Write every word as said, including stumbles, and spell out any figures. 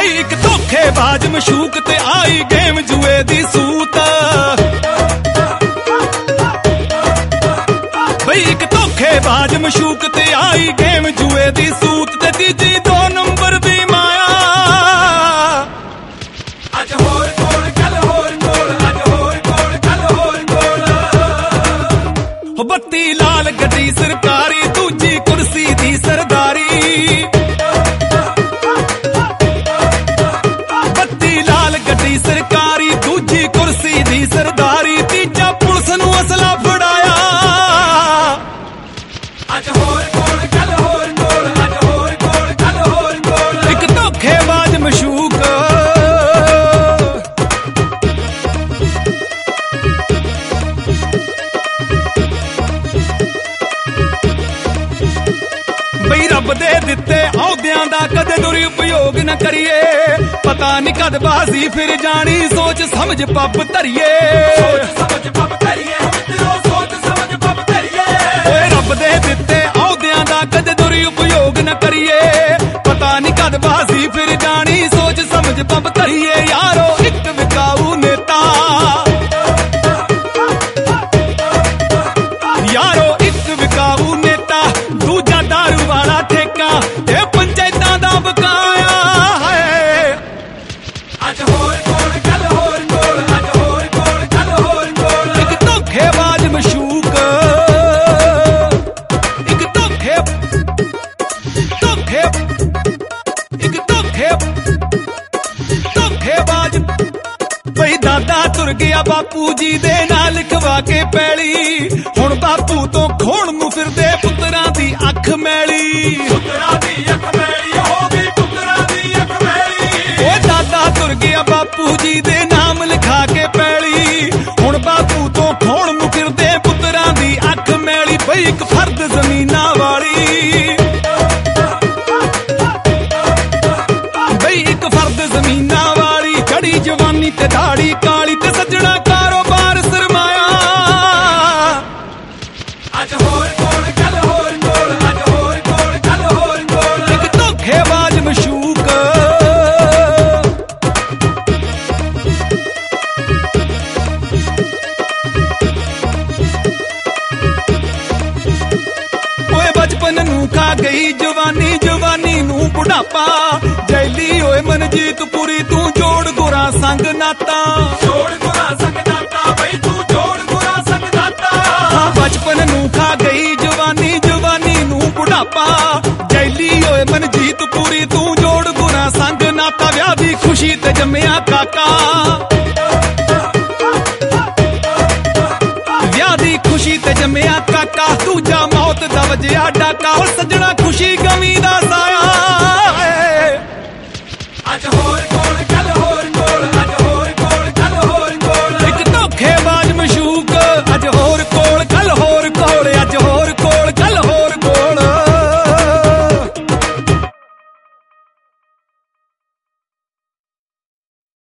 ਬਈ ਇੱਕ ਧੋਖੇਬਾਜ਼ ਮਸ਼ੂਕ ਤੇ ਆਈ ਗੇਮ ਜੂਏ ਦੀ ਸੂਤ। ਬਈ ਇੱਕ ਧੋਖੇਬਾਜ਼ ਮਸ਼ੂਕ ਤੇ ਆਈ ਗੇਮ ਜੂਏ ਦੀ ਸੂਤ ਤੇ ਤੀਜੀ ਦੋ ਨੰਬਰ ਦੀ ਮਾਇਆ। ਅੱਜ ਹੋਰ ਕੋਲ ਕੱਲ ਹੋਰ ਕੋਲ ਅੱਜ ਹੋਰ ਕੋਲ ਕੱਲ ਹੋਰ ਕੋਲ। ਬੱਤੀ ਲਾਲ ਗੱਡੀ ਸਰਕਾਰੀ ਦੂਜੀ ਕੁਰਸੀ ਦੀ ਸਰਦਾਰੀ। ਬੱਤੀ ਲਾਲ ਗੱਡੀ ਸਰਕਾਰੀ ਦੂਜੀ ਕੁਰਸੀ ਦੀ ਸਰਦਾਰੀ ਤੀਜਾ ਪੁਲਿਸ ਨੂੰ ਅਸਲਾ ਫੜਾਇਆ। ਅੱਜ ਹੋਰ ਕੋਲ ਕੱਲ ਹੋਰ ਕੋਲ ਅੱਜ ਹੋਰ ਕੋਲ ਕੱਲ ਹੋਰ ਕੋਲ। ਇੱਕ ਧੋਖੇਬਾਜ਼ ਮਸ਼ੂਕ ਬਈ ਰੱਬ ਦੇ ਦਿੱਤੇ ਅਹੁਦਿਆਂ ਦਾ ਕਦੇ ਦੁਰਉਪਯੋਗ ਨਾ ਕਰੀਏ। ਪਤਾ ਨੀ ਕਦ ਬਾਜ਼ੀ ਫਿਰ ਜਾਣੀ ਸੋਚ ਸਮਝ ਪੱਬ ਧਰੀਏ। ਸੋਚ ਸਮਝ ਪੱਬ ਧਰੀਏ ਮਿੱਤਰੋ ਸੋਚ ਸਮਝ ਪੱਬ ਧਰੀਏ। ਓਏ ਰੱਬ ਦੇ ਦਿੱਤੇ ਅਹੁਦਿਆਂ ਦਾ ਕਦੇ ਦੁਰਉਪਯੋਗ ਨਾ ਕਰੀਏ। ਪਤਾ ਨੀ ਕਦ ਬਾਜ਼ੀ ਫਿਰ ਜਾਣੀ ਸੋਚ ਸਮਝ ਪੱਬ ਧਰੀਏ। ਯਾਰੋ ਇੱਕ ਵਿਕਾਊ ਨੇਤਾ ਯਾਰੋ ਇੱਕ ਵਿਕਾਊ ਨੇਤਾ ਦੂਜਾ ਦਾਰੂ ਵਾਲਾ ਠੇਕਾ ਇਹ ਪੰਚਾਇਤਾਂ ਦਾ ਬਕਾਇਆ ਹੈ। ਅੱਜ ਹੋਰ ਕੋਲ ਕੱਲ ਹੋਰ ਕੋਲ ਅੱਜ ਹੋਰ ਕੋਲ ਕੱਲ ਹੋਰ ਕੋਲ। ਇੱਕ ਧੋਖੇਬਾਜ਼ ਮਸ਼ੂਕ ਇੱਕ ਧੋਖੇ ਧੋਖੇ ਇੱਕ ਧੋਖੇ ਧੋਖੇਬਾਜ਼ ਬਈ ਦਾਦਾ ਤੁਰ ਗਿਆ ਬਾਪੂ ਜੀ ਦੇ ਨਾਲ ਲਿਖਵਾ ਕੇ ਪੈਲੀ। ਹੁਣ ਬਾਪੂ ਤੋਂ ਖੋਣ ਨੂੰ ਫਿਰਦੇ ਪੁੱਤਰਾਂ ਦੀ ਅੱਖ ਮੈਲੀ। ਪੁੱਤਰਾਂ ਦੀ ਅੱਖ ਮੈਲੀ ਹੋ ਗਈ ਪੁੱਤਰਾਂ ਦੀ ਅੱਖ ਮੈਲੀ। ਓ ਦਾਦਾ ਤੁਰ ਗਿਆ ਬਾਪੂ ਜੀ ਦੇ ਨਾਮ ਲਿਖਾ ਕੇ ਪੈਲੀ। ਹੁਣ ਬਾਪੂ ਤੋਂ ਖੋਣ ਨੂੰ ਫਿਰਦੇ ਪੁੱਤਰਾਂ ਦੀ ਅੱਖ ਮੈਲੀ। ਬਈ ਇੱਕ ਫਰਦ ਜ਼ਮੀਨਾਂ ਵਾਲੀ ਬਈ ਇੱਕ ਫਰਦ ਜ਼ਮੀਨਾਂ ਵਾਲੀ ਚੜੀ ਜਵਾਨੀ ਤੇ ਦਾੜੀ ਕਾਲੀ ਤੇ ਸੱਜਣਾ ਕਾਰੋਬਾਰ ਸਰਮਾਇਆ। ਅੱਜ ਹੋਰ ਕੋਲ ਕੱਲ ਹੋਰ ਕੋਲ ਅੱਜ ਹੋਰ ਕੋਲ ਕੱਲ ਹੋਰ ਕੋਲ। ਇੱਕ ਧੋਖੇਬਾਜ਼ ਮਸ਼ੂਕ ਓਏ ਬਚਪਨ ਨੂੰ ਖਾ ਗਈ ਜਵਾਨੀ ਜਵਾਨੀ ਨੂੰ ਬੁਢਾਪਾ। ਜੈਲੀ ਓਏ ਮਨਜੀਤ ਪੁਰੀ ਤੂੰ ਜੋੜ ਗੁਰਾਂ ਸੰਗ ਨਾਤਾ। ਜੋੜ ਗੁਰਾਂ ਸੰਗ ਨਾਤਾ ਬਈ ਤੂੰ ਜੋੜ ਗੁਰਾਂ ਸੰਗ ਨਾਤਾ। ਹਾਂ ਬਚਪਨ ਨੂੰ ਖਾ ਗਈ ਜਵਾਨੀ ਜਵਾਨੀ ਨੂੰ ਬੁਢਾਪਾ। ਜੈਲੀ ਓਏ ਮਨਜੀਤ ਪੁਰੀ ਤੂੰ ਜੋੜ ਗੁਰਾਂ ਸੰਗ ਨਾਤਾ। ਵਿਆਹ ਦੀ ਖੁਸ਼ੀ ਤੇ ਜੰਮਿਆ ਕਾਕਾ ਵਿਆਹ ਦੀ ਖੁਸ਼ੀ ਤੇ ਜੰਮਿਆ ਕਾਕਾ। ਦੂਜਾ ਮੌਤ ਦਾ ਵਜਿਆ